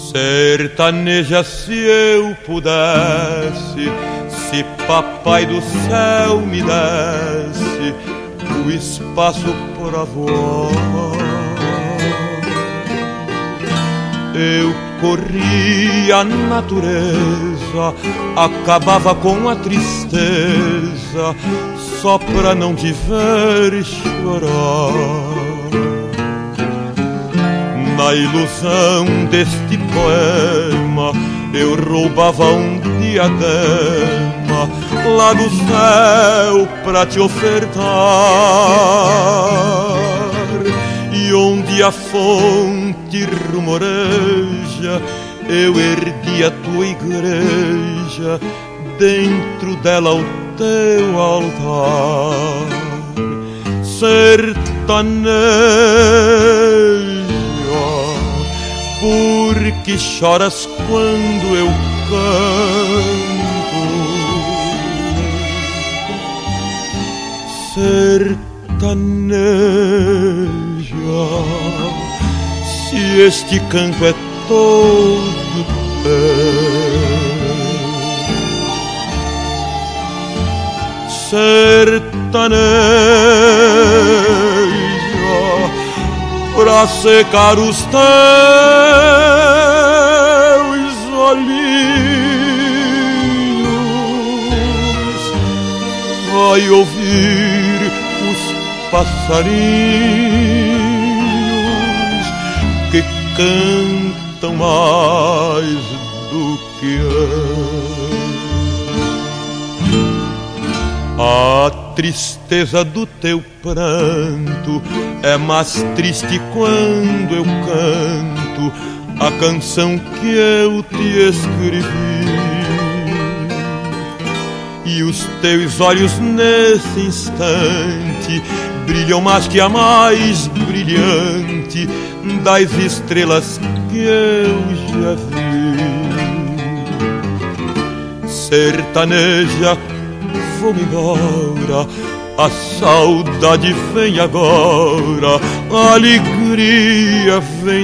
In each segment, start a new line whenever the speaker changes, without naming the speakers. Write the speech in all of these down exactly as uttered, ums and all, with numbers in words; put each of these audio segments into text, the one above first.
Sertaneja se eu pudesse, se papai do céu me desse o espaço pra voar, eu corria a natureza, acabava com a tristeza, só pra não te ver chorar. Na ilusão deste poema eu roubava um diadema lá do céu pra te ofertar, e onde a fonte rumoreja eu ergui a tua igreja, dentro dela o teu altar. Sertaneja, por que choras quando eu canto? Sertaneja, se este canto é todo teu. Sertaneja, pra secar os teus olhinhos, vai ouvir os passarinhos que cantam mais do que eu. A tristeza do teu pranto é mais triste quando eu canto a canção que eu te escrevi, e os teus olhos nesse instante brilham mais que a mais brilhante das estrelas que eu já vi. Sertaneja, vou-me embora, a saudade vem agora, a alegria vem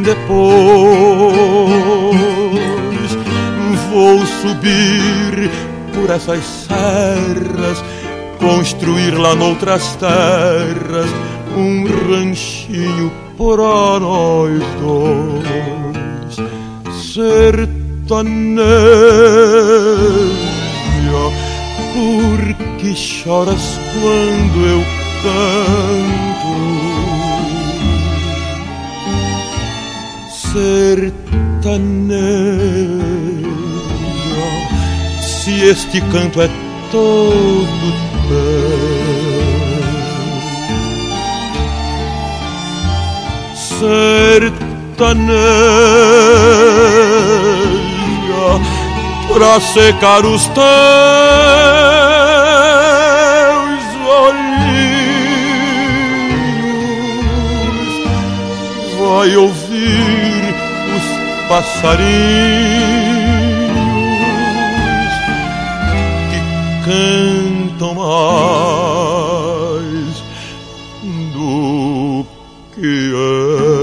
depois. Vou subir por essas serras, construir lá noutras terras um ranchinho para nós dois. Sertaneja, por que choras quando eu canto? Sertaneja, se este canto é todo teu. Sertaneja, pra secar os teus olhinhos, vai ouvir os passarinhos que cantam mais do que eu.